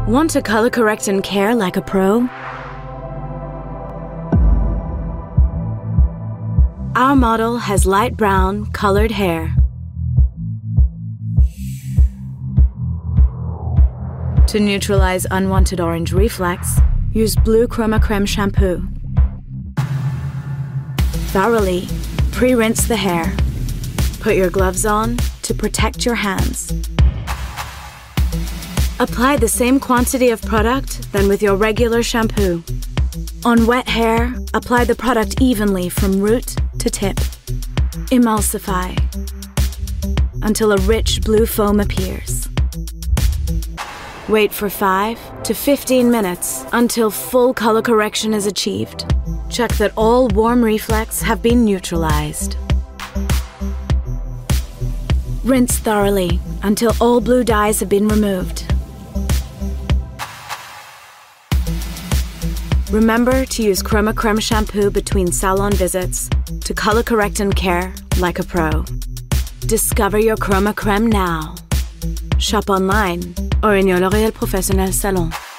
Want to color correct and care like a pro? Our model has light brown colored hair. To neutralize unwanted orange reflex, use Blue Chroma Creme shampoo. Thoroughly pre-rinse the hair. Put your gloves on to protect your hands. Apply the same quantity of product than with your regular shampoo. On wet hair, apply the product evenly from root to tip. Emulsify until a rich blue foam appears. Wait for 5 to 15 minutes until full color correction is achieved. Check that all warm reflex have been neutralized. Rinse thoroughly until all blue dyes have been removed. Remember to use Chroma Creme shampoo between salon visits to color correct and care like a pro. Discover your Chroma Creme now. Shop online or in your L'Oréal Professionnel salon.